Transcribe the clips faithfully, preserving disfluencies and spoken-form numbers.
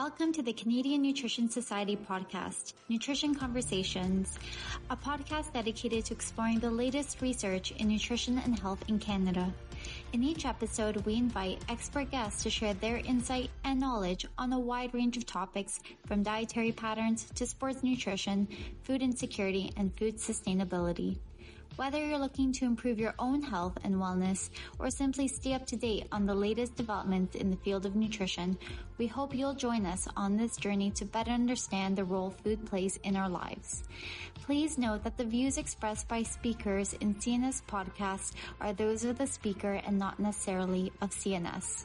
Welcome to the Canadian Nutrition Society podcast, Nutrition Conversations, a podcast dedicated to exploring the latest research in nutrition and health in Canada. In each episode, we invite expert guests to share their insight and knowledge on a wide range of topics from dietary patterns to sports nutrition, food insecurity, and food sustainability. Whether you're looking to improve your own health and wellness or simply stay up to date on the latest developments in the field of nutrition, we hope you'll join us on this journey to better understand the role food plays in our lives. Please note that the views expressed by speakers in C N S podcasts are those of the speaker and not necessarily of C N S.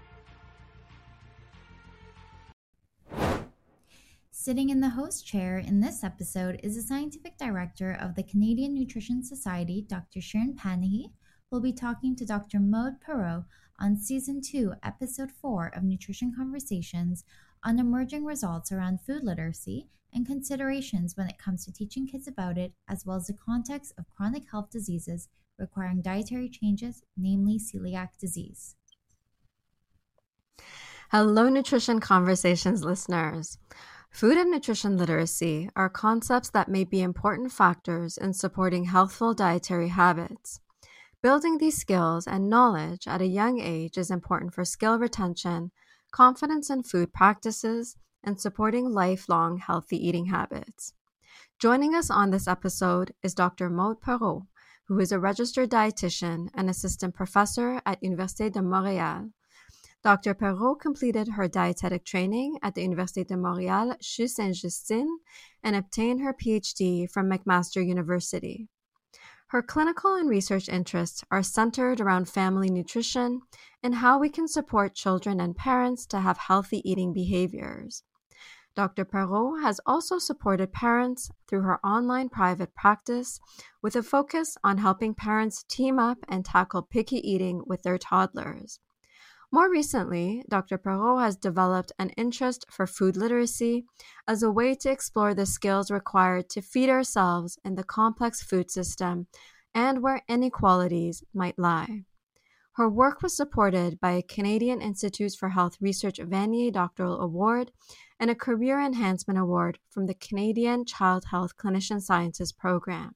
Sitting in the host chair in this episode is the Scientific Director of the Canadian Nutrition Society, Doctor Sharon Panahy, who will be talking to Doctor Maude Perreault on Season two, Episode four of Nutrition Conversations on emerging results around food literacy and considerations when it comes to teaching kids about it, as well as the context of chronic health diseases requiring dietary changes, namely celiac disease. Hello, Nutrition Conversations listeners. Food and nutrition literacy are concepts that may be important factors in supporting healthful dietary habits. Building these skills and knowledge at a young age is important for skill retention, confidence in food practices, and supporting lifelong healthy eating habits. Joining us on this episode is Doctor Maude Perreault, who is a registered dietitian and assistant professor at Université de Montréal. Doctor Perreault completed her dietetic training at the Université de Montréal CHU Sainte-Justine and obtained her P H D from McMaster University. Her clinical and research interests are centered around family nutrition and how we can support children and parents to have healthy eating behaviors. Doctor Perreault has also supported parents through her online private practice with a focus on helping parents team up and tackle picky eating with their toddlers. More recently, Doctor Perreault has developed an interest for food literacy as a way to explore the skills required to feed ourselves in the complex food system and where inequalities might lie. Her work was supported by a Canadian Institutes for Health Research Vanier Doctoral Award and a Career Enhancement Award from the Canadian Child Health Clinician Sciences Program.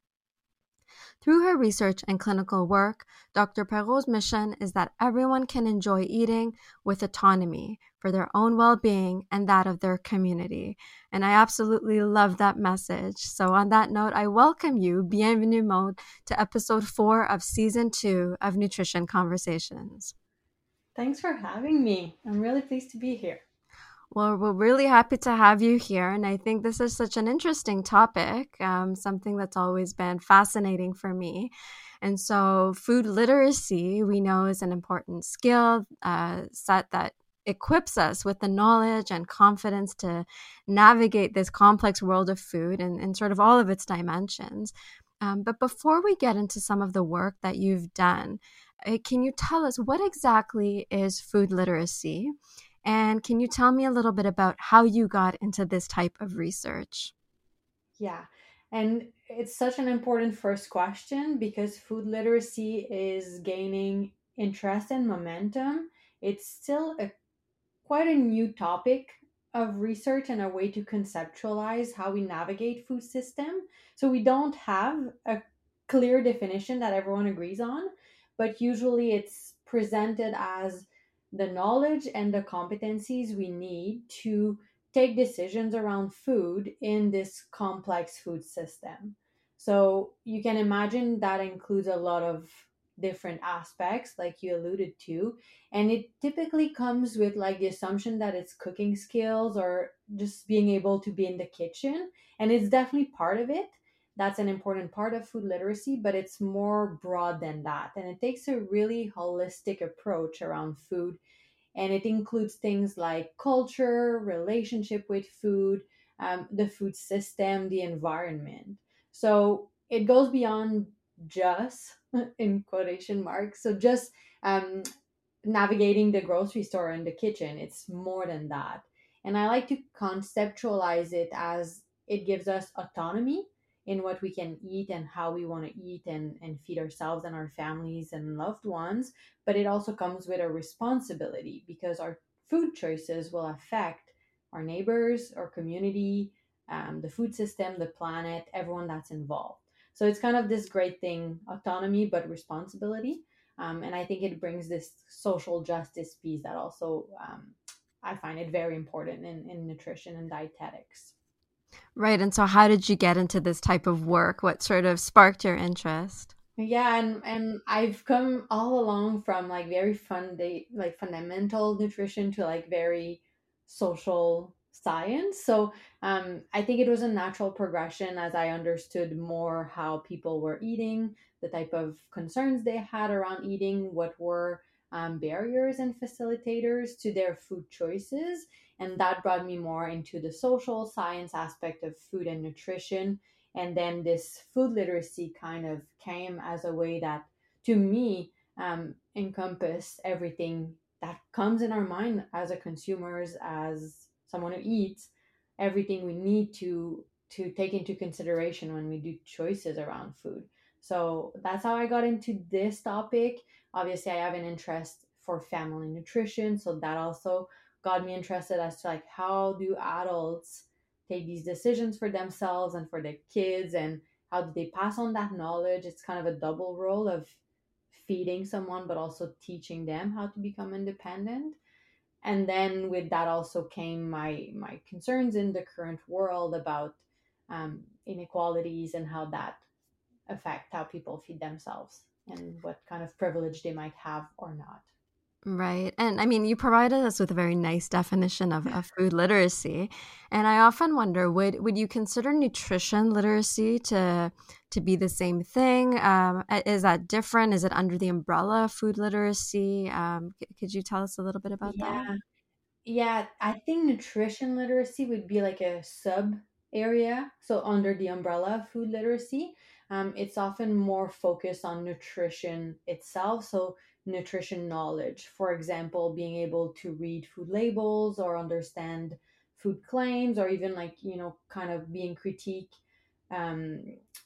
Through her research and clinical work, Doctor Perreault's mission is that everyone can enjoy eating with autonomy for their own well-being and that of their community. And I absolutely love that message. So on that note, I welcome you, bienvenue Maude, to episode four of season two of Nutrition Conversations. Thanks for having me. I'm really pleased to be here. Well, we're really happy to have you here, and I think this is such an interesting topic, um, something that's always been fascinating for me. And so food literacy, we know, is an important skill uh, set that equips us with the knowledge and confidence to navigate this complex world of food and, and sort of all of its dimensions. Um, but before we get into some of the work that you've done, uh, can you tell us what exactly is food literacy? And can you tell me a little bit about how you got into this type of research? Yeah, and it's such an important first question because food literacy is gaining interest and momentum. It's still a quite a new topic of research and a way to conceptualize how we navigate food system. So we don't have a clear definition that everyone agrees on, but usually it's presented as the knowledge and the competencies we need to take decisions around food in this complex food system. So you can imagine that includes a lot of different aspects, like you alluded to. And it typically comes with like the assumption that it's cooking skills or just being able to be in the kitchen. And it's definitely part of it. That's an important part of food literacy, but it's more broad than that. And it takes a really holistic approach around food. And it includes things like culture, relationship with food, um, the food system, the environment. So it goes beyond just, in quotation marks, so just um, navigating the grocery store and the kitchen. It's more than that. And I like to conceptualize it as it gives us autonomy in what we can eat and how we want to eat and, and feed ourselves and our families and loved ones. But it also comes with a responsibility because our food choices will affect our neighbors, our community, um, the food system, the planet, everyone that's involved. So it's kind of this great thing, autonomy but responsibility. Um, and I think it brings this social justice piece that also um, I find it very important in, in nutrition and dietetics. Right. And so, how did you get into this type of work? What sort of sparked your interest? Yeah, and and I've come all along from like very fun day like fundamental nutrition to like very social science. So um I think it was a natural progression as I understood more how people were eating, the type of concerns they had around eating, what were um, barriers and facilitators to their food choices. And that brought me more into the social science aspect of food and nutrition. And then this food literacy kind of came as a way that to me um, encompassed everything that comes in our mind as a consumers, as someone who eats, everything we need to to take into consideration when we do choices around food. So that's how I got into this topic. Obviously I have an interest for family nutrition, so that also got me interested as to like how do adults take these decisions for themselves and for their kids, and how do they pass on that knowledge. It's kind of a double role of feeding someone but also teaching them how to become independent. And then with that also came my my concerns in the current world about um, inequalities and how that affect how people feed themselves and what kind of privilege they might have or not. Right. And I mean, you provided us with a very nice definition of, of food literacy. And I often wonder, would would you consider nutrition literacy to to be the same thing? Um, a- is that different? Is it under the umbrella of food literacy? Um, c- could you tell us a little bit about that? Yeah. Yeah, I think nutrition literacy would be like a sub area. So under the umbrella of food literacy, um, it's often more focused on nutrition itself. So nutrition knowledge, for example, being able to read food labels or understand food claims, or even like, you know, kind of being critique um,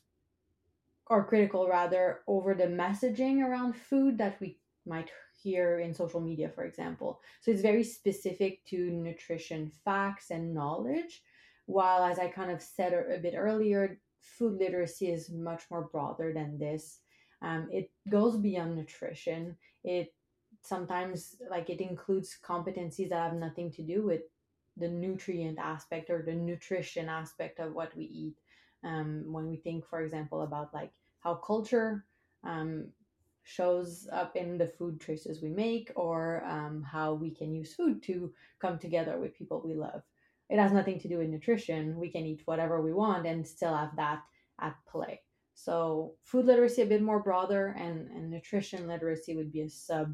or critical rather over the messaging around food that we might hear in social media, for example. So it's very specific to nutrition facts and knowledge. While, as I kind of said a bit earlier, food literacy is much more broader than this. Um, it goes beyond nutrition. It sometimes like it includes competencies that have nothing to do with the nutrient aspect or the nutrition aspect of what we eat. Um, when we think, for example, about like how culture um, shows up in the food choices we make, or um, how we can use food to come together with people we love. It has nothing to do with nutrition. We can eat whatever we want and still have that at play. So, food literacy a bit more broader, and, and nutrition literacy would be a sub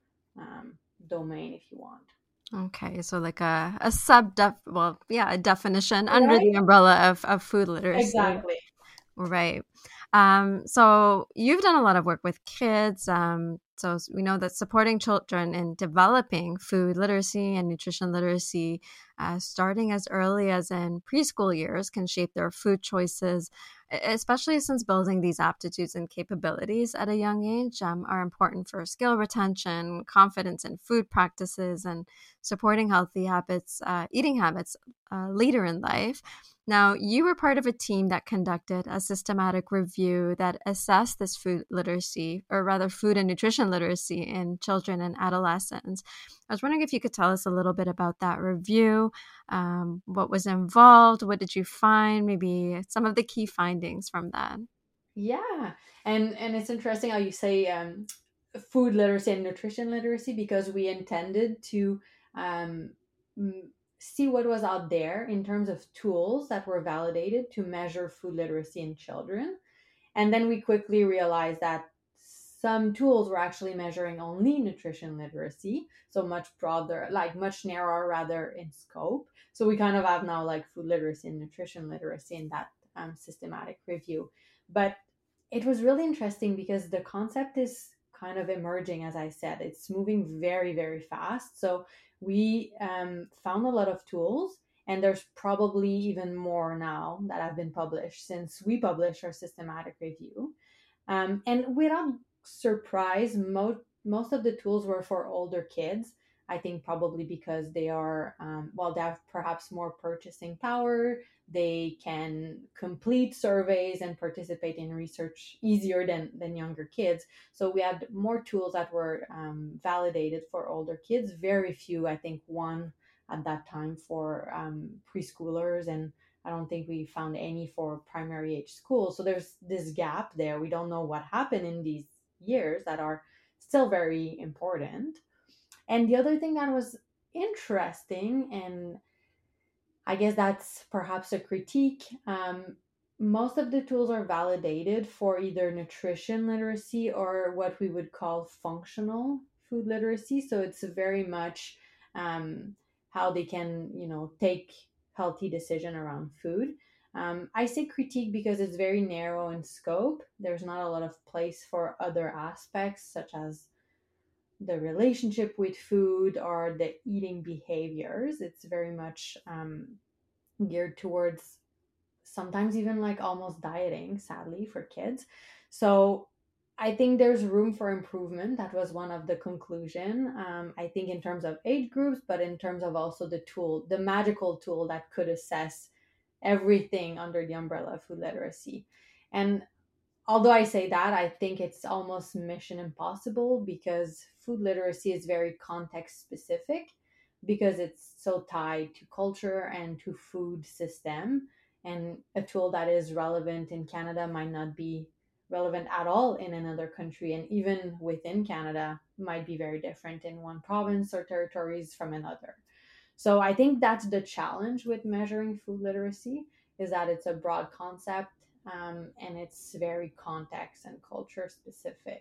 um, domain if you want. Okay, so like a, a sub def well, yeah, a definition under Right? the umbrella of, of food literacy. Exactly. Right. Um, so you've done a lot of work with kids. Um, so s- we know that supporting children in developing food literacy and nutrition literacy, uh, starting as early as in preschool years, can shape their food choices, e- especially since building these aptitudes and capabilities at a young age um, are important for skill retention, confidence in food practices, and supporting healthy habits, uh, eating habits uh, later in life. Now, you were part of a team that conducted a systematic review that assessed this food literacy, or rather, food and nutrition literacy in children and adolescents. I was wondering if you could tell us a little bit about that review, um, what was involved, what did you find, maybe some of the key findings from that. Yeah, and and it's interesting how you say um, food literacy and nutrition literacy, because we intended to um, m- see what was out there in terms of tools that were validated to measure food literacy in children. And then we quickly realized that some tools were actually measuring only nutrition literacy, so much broader, like much narrower rather in scope. So we kind of have now like food literacy and nutrition literacy in that um, systematic review. But it was really interesting because the concept is kind of emerging, as I said. It's moving very, very fast. So we um, found a lot of tools, and there's probably even more now that have been published since we published our systematic review. Um, and without surprise, most most of the tools were for older kids, I think probably because they are, um, well, they have perhaps more purchasing power. They can complete surveys and participate in research easier than, than younger kids. So we had more tools that were um, validated for older kids. Very few, I think one at that time for um, preschoolers, and I don't think we found any for primary age school. So there's this gap there. We don't know what happened in these years that are still very important. And the other thing that was interesting, and I guess that's perhaps a critique, um, most of the tools are validated for either nutrition literacy or what we would call functional food literacy. So it's very much um, how they can, you know, take healthy decision around food. Um, I say critique because it's very narrow in scope. There's not a lot of place for other aspects, such as the relationship with food or the eating behaviors. It's very much um, geared towards sometimes even like almost dieting, sadly, for kids. So I think there's room for improvement. That was one of the conclusion. Um, I think in terms of age groups, but in terms of also the tool, the magical tool that could assess everything under the umbrella of food literacy. And although I say that, I think it's almost mission impossible because food literacy is very context specific because it's so tied to culture and to food system. And a tool that is relevant in Canada might not be relevant at all in another country. And even within Canada, might be very different in one province or territories from another. So I think that's the challenge with measuring food literacy is that it's a broad concept, um, and it's very context and culture specific.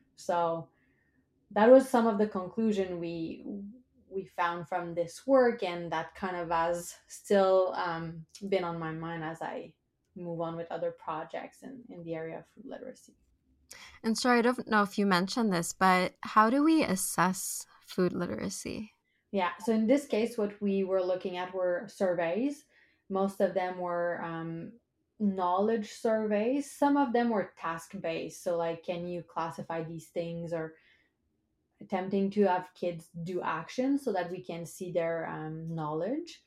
So that was some of the conclusion we we found from this work, and that kind of has still um, been on my mind as I move on with other projects in, in the area of food literacy. And sorry, I don't know if you mentioned this, but how do we assess food literacy? Yeah, so in this case, what we were looking at were surveys. Most of them were um, knowledge surveys. Some of them were task based. So, like, can you classify these things, or attempting to have kids do actions so that we can see their um, knowledge.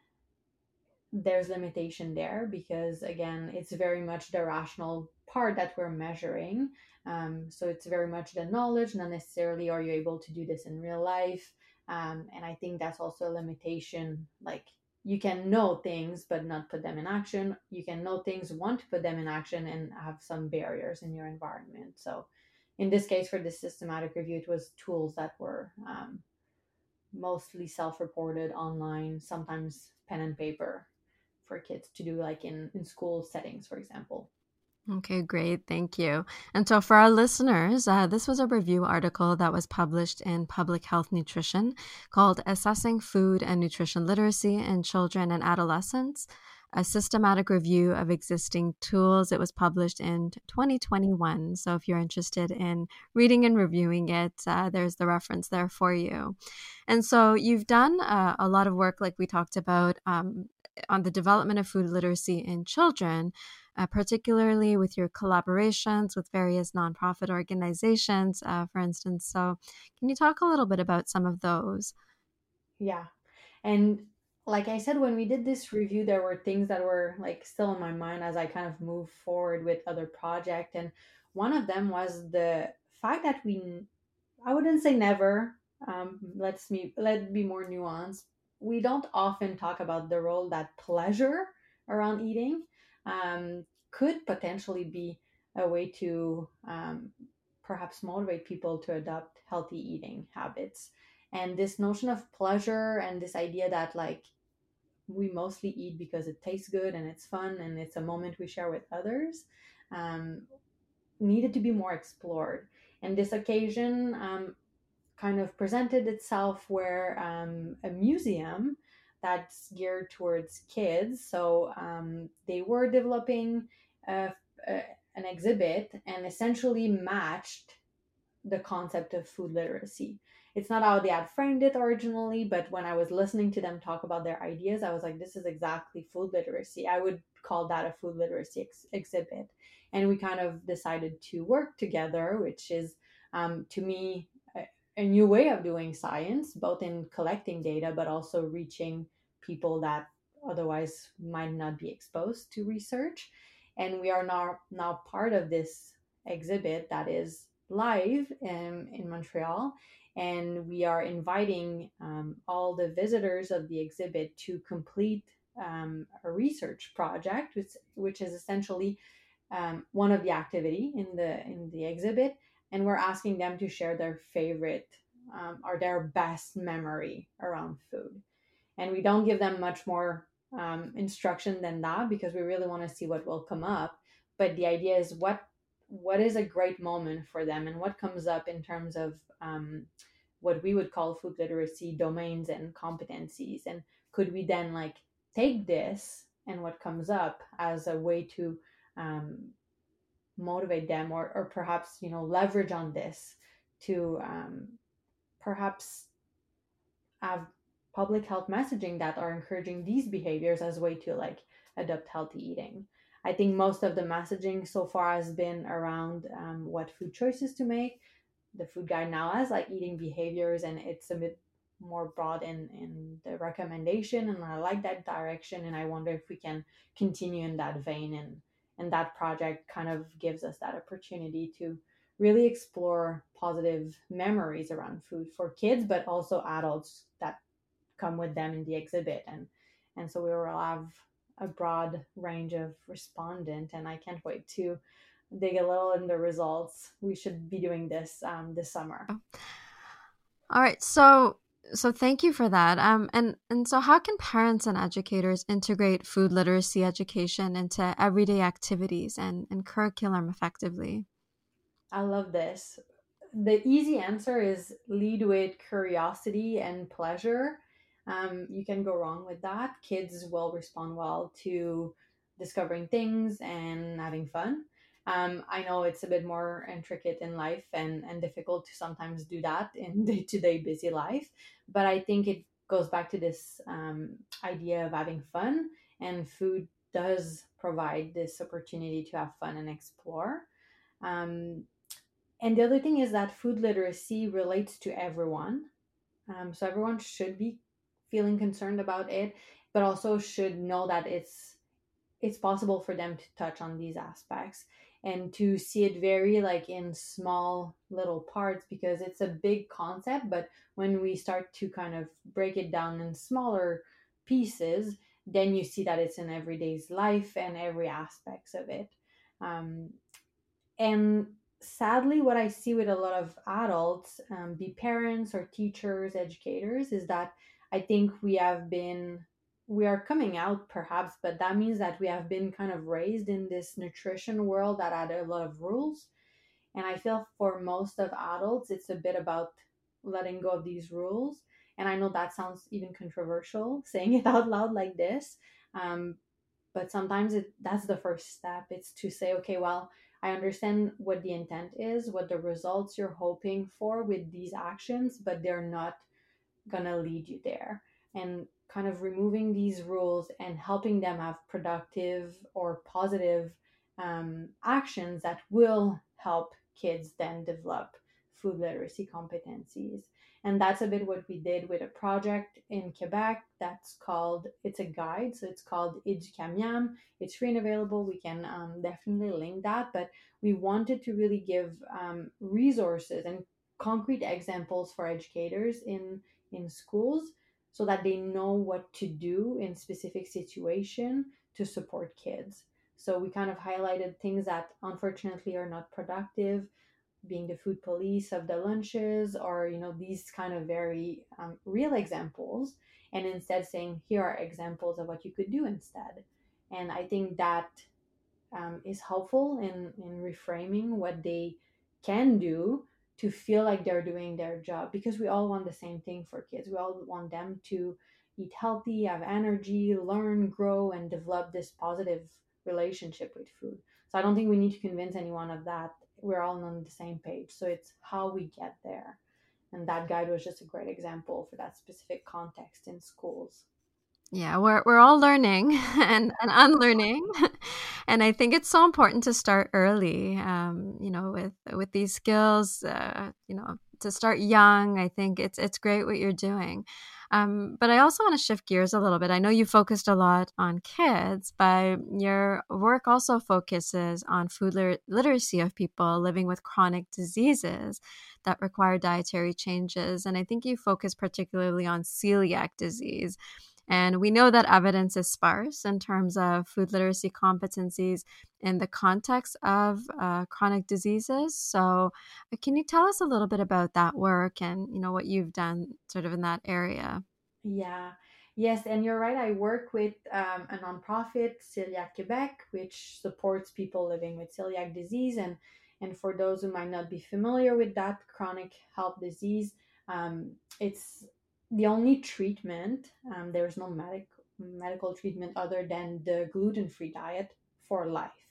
There's limitation there because, again, it's very much the rational part that we're measuring. Um, so it's very much the knowledge, not necessarily are you able to do this in real life. Um, and I think that's also a limitation. Like, you can know things but not put them in action. You can know things, want to put them in action, and have some barriers in your environment. So in this case, for this systematic review, it was tools that were um, mostly self-reported online, sometimes pen and paper for kids to do, like in, in school settings, for example. Okay, great. Thank you. And so for our listeners, uh, this was a review article that was published in Public Health Nutrition called Assessing Food and Nutrition Literacy in Children and Adolescents, a systematic review of existing tools. It was published in twenty twenty-one. So if you're interested in reading and reviewing it, uh, there's the reference there for you. And so you've done uh, a lot of work, like we talked about, um, on the development of food literacy in children, uh, particularly with your collaborations with various nonprofit organizations, uh, for instance. So can you talk a little bit about some of those? Yeah. And like I said, when we did this review, there were things that were like still in my mind as I kind of moved forward with other project. And one of them was the fact that we, I wouldn't say never, um, let's me, let be more nuanced. We don't often talk about the role that pleasure around eating um, could potentially be a way to um, perhaps motivate people to adopt healthy eating habits. And this notion of pleasure and this idea that, like, we mostly eat because it tastes good and it's fun and it's a moment we share with others, um, needed to be more explored. And this occasion um, kind of presented itself where um, a museum that's geared towards kids. So um, they were developing a, a, an exhibit and essentially matched the concept of food literacy. It's not how they had framed it originally, but when I was listening to them talk about their ideas, I was like, this is exactly food literacy. I would call that a food literacy ex- exhibit. And we kind of decided to work together, which is, um, to me, a new way of doing science, both in collecting data, but also reaching people that otherwise might not be exposed to research. And we are now, now part of this exhibit that is live in, in Montreal. And we are inviting um, all the visitors of the exhibit to complete um, a research project, which, which is essentially um, one of the activity in the in the exhibit, and we're asking them to share their favorite um, or their best memory around food. And we don't give them much more um, instruction than that because we really want to see what will come up. But the idea is what what is a great moment for them and what comes up in terms of um, what we would call food literacy domains and competencies, and could we then like take this and what comes up as a way to um, motivate them, or, or perhaps you know leverage on this to um, perhaps have public health messaging that are encouraging these behaviors as a way to like adopt healthy eating. I think most of the messaging so far has been around um, what food choices to make. The food guide now has like eating behaviors, and it's a bit more broad in in the recommendation, and I like that direction, and I wonder if we can continue in that vein, and and that project kind of gives us that opportunity to really explore positive memories around food for kids, but also adults that come with them in the exhibit. And and so we will have a broad range of respondent, and I can't wait to dig a little in the results. We should be doing this um, this summer. All right, so so thank you for that. Um, and and so how can parents and educators integrate food literacy education into everyday activities and, and curriculum effectively? I love this. The easy answer is lead with curiosity and pleasure. Um, you can go wrong with that. Kids will respond well to discovering things and having fun. Um, I know it's a bit more intricate in life and, and difficult to sometimes do that in day to day busy life, but I think it goes back to this um, idea of having fun, and food does provide this opportunity to have fun and explore. Um, and the other thing is that food literacy relates to everyone. Um, so everyone should be feeling concerned about it, but also should know that it's it's possible for them to touch on these aspects and to see it very like in small little parts, because it's a big concept, but when we start to kind of break it down in smaller pieces, then you see that it's in everyday's life and every aspects of it. Um, and sadly, what I see with a lot of adults, um, be parents or teachers, educators, is that I think we have been, we are coming out perhaps, but that means that we have been kind of raised in this nutrition world that had a lot of rules. And I feel for most of adults, it's a bit about letting go of these rules. And I know that sounds even controversial saying it out loud like this. Um, but sometimes it that's the first step. It's to say, okay, well, I understand what the intent is, what the results you're hoping for with these actions, but they're not gonna lead you there. And kind of removing these rules and helping them have productive or positive um, actions that will help kids then develop food literacy competencies. And that's a bit what we did with a project in Quebec that's called, it's a guide, so it's called Educamiam. It's free and available. We can um, definitely link that. But we wanted to really give um, resources and concrete examples for educators in, in schools so that they know what to do in specific situation to support kids. So we kind of highlighted things that unfortunately are not productive, being the food police of the lunches, or you know these kind of very um, real examples, and instead saying here are examples of what you could do instead. And I think that um, is helpful in in reframing what they can do to feel like they're doing their job, because we all want the same thing for kids. We all want them to eat healthy, have energy, learn, grow, and develop this positive relationship with food. So I don't think we need to convince anyone of that. We're all on the same page. So it's how we get there. And that guide was just a great example for that specific context in schools. Yeah, we're we're all learning and, and unlearning, and I think it's so important to start early. Um, you know, with with these skills, uh, you know, to start young. I think it's it's great what you're doing. Um, but I also want to shift gears a little bit. I know you focused a lot on kids, but your work also focuses on food lit- literacy of people living with chronic diseases that require dietary changes. And I think you focus particularly on celiac disease. And we know that evidence is sparse in terms of food literacy competencies in the context of uh, chronic diseases. So, uh, can you tell us a little bit about that work and you know what you've done sort of in that area? Yeah, yes, and you're right. I work with um, a nonprofit, Celiac Quebec, which supports people living with celiac disease. And and for those who might not be familiar with that chronic health disease, um, it's the only treatment. Um, there's no medic medical treatment other than the gluten-free diet for life.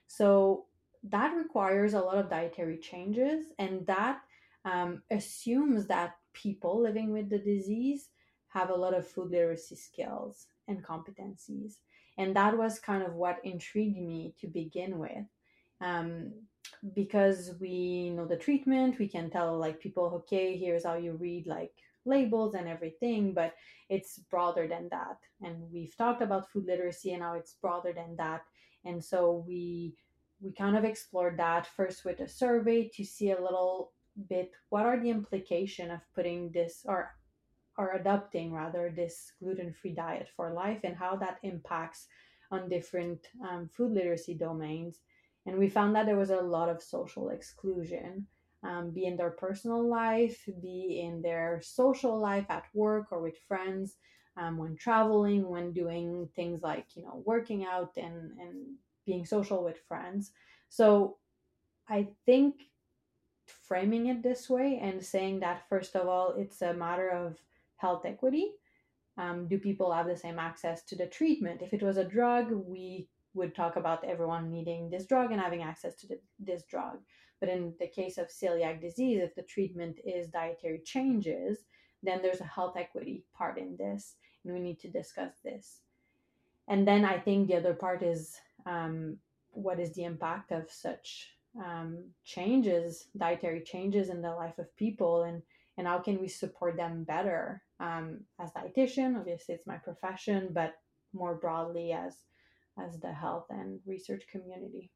So that requires a lot of dietary changes, and that um, assumes that people living with the disease have a lot of food literacy skills and competencies. And that was kind of what intrigued me to begin with. Um, because we know the treatment, we can tell like people, okay, here's how you read like labels and everything, but it's broader than that. And we've talked about food literacy and how it's broader than that. And so we we kind of explored that first with a survey to see a little bit what are the implication of putting this or or adopting rather this gluten-free diet for life and how that impacts on different um, food literacy domains. And we found that there was a lot of social exclusion, um, be in their personal life, be in their social life at work or with friends, um, when traveling, when doing things like you know working out and and being social with friends. So I think framing it this way and saying that first of all it's a matter of health equity. Um, do people have the same access to the treatment? If it was a drug, we would talk about everyone needing this drug and having access to the, this drug. But in the case of celiac disease, if the treatment is dietary changes, then there's a health equity part in this, and we need to discuss this. And then I think the other part is um, what is the impact of such um, changes, dietary changes in the life of people, and and how can we support them better um, as dietitian? Obviously, it's my profession, but more broadly as as the health and research community.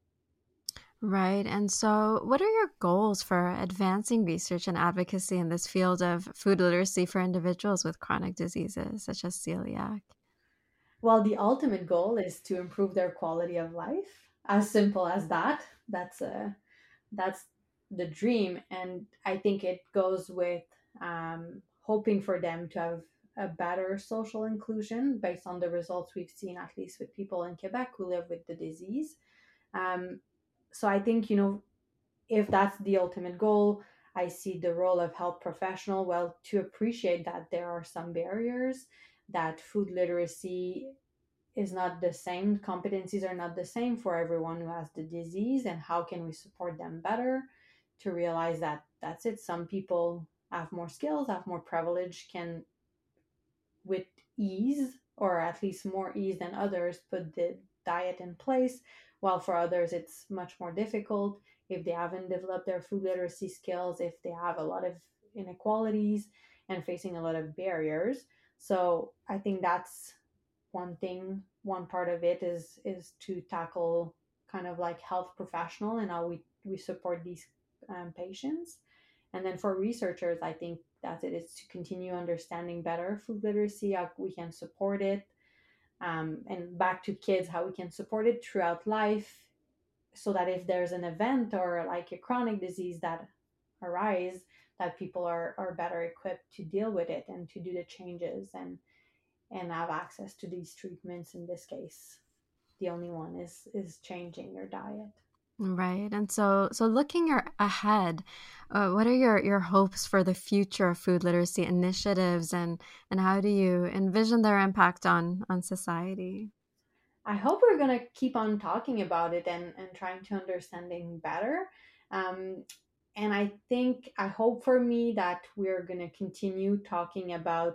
Right. And so, what are your goals for advancing research and advocacy in this field of food literacy for individuals with chronic diseases such as celiac? Well, the ultimate goal is to improve their quality of life. As simple as that. That's a that's the dream, and I think it goes with um, hoping for them to have a better social inclusion based on the results we've seen, at least with people in Quebec who live with the disease. um, so I think you know if that's the ultimate goal, I see the role of health professional, well, to appreciate that there are some barriers, that food literacy is not the same, competencies are not the same for everyone who has the disease, and how can we support them better to realize that that's it. Some people have more skills, have more privilege, can with ease, or at least more ease than others, put the diet in place, while for others it's much more difficult if they haven't developed their food literacy skills, if they have a lot of inequalities and facing a lot of barriers. So I think that's one thing, one part of it is is to tackle kind of like health professional and how we we support these um, patients. And then for researchers, I think that's it, is to continue understanding better food literacy, how we can support it, um, and back to kids, how we can support it throughout life, so that if there's an event or like a chronic disease that arise, that people are, are better equipped to deal with it and to do the changes and and have access to these treatments. In this case, the only one is is changing your diet. Right. And so, so looking your, ahead, uh, what are your, your hopes for the future of food literacy initiatives, and, and how do you envision their impact on, on society? I hope we're going to keep on talking about it and, and trying to understanding better. Um, and I think, I hope for me that we're going to continue talking about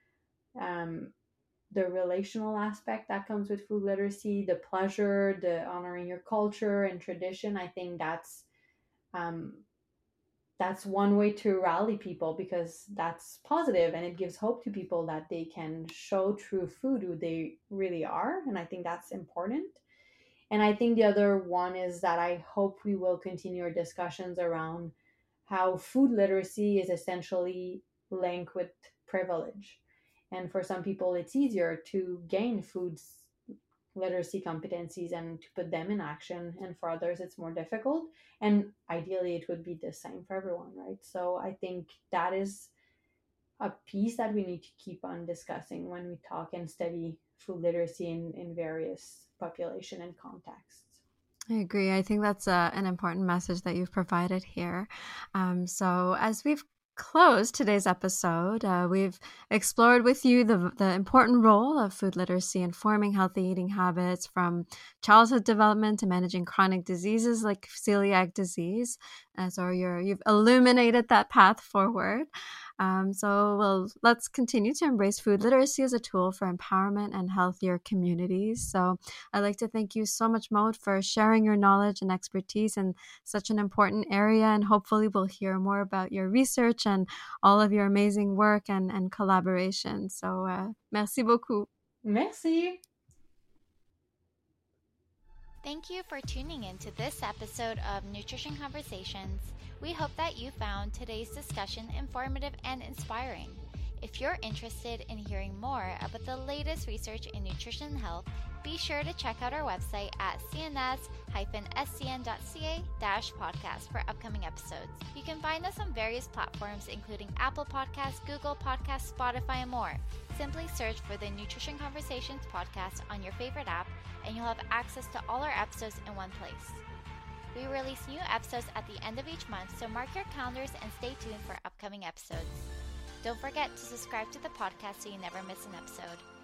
um, the relational aspect that comes with food literacy, the pleasure, the honoring your culture and tradition. I think that's um, that's one way to rally people, because that's positive and it gives hope to people that they can show through food who they really are. And I think that's important. And I think the other one is that I hope we will continue our discussions around how food literacy is essentially linked with privilege. And for some people, it's easier to gain food literacy competencies and to put them in action. And for others, it's more difficult. And ideally, it would be the same for everyone, right? So I think that is a piece that we need to keep on discussing when we talk and study food literacy in, in various population and contexts. I agree. I think that's a, an important message that you've provided here. Um, so as we've closed today's episode, uh, we've explored with you the, the important role of food literacy in forming healthy eating habits, from childhood development to managing chronic diseases like celiac disease. Uh, so you're, you've illuminated that path forward. Um, so we'll, let's continue to embrace food literacy as a tool for empowerment and healthier communities. So I'd like to thank you so much, Maud, for sharing your knowledge and expertise in such an important area. And hopefully we'll hear more about your research and all of your amazing work and, and collaboration. So uh, merci beaucoup. Merci. Thank you for tuning in to this episode of Nutrition Conversations. We hope that you found today's discussion informative and inspiring. If you're interested in hearing more about the latest research in nutrition and health, be sure to check out our website at c n s dash s c n dot c a dash podcast for upcoming episodes. You can find us on various platforms including Apple Podcasts, Google Podcasts, Spotify, and more. Simply search for the Nutrition Conversations podcast on your favorite app, and you'll have access to all our episodes in one place. We release new episodes at the end of each month, so mark your calendars and stay tuned for upcoming episodes. Don't forget to subscribe to the podcast so you never miss an episode.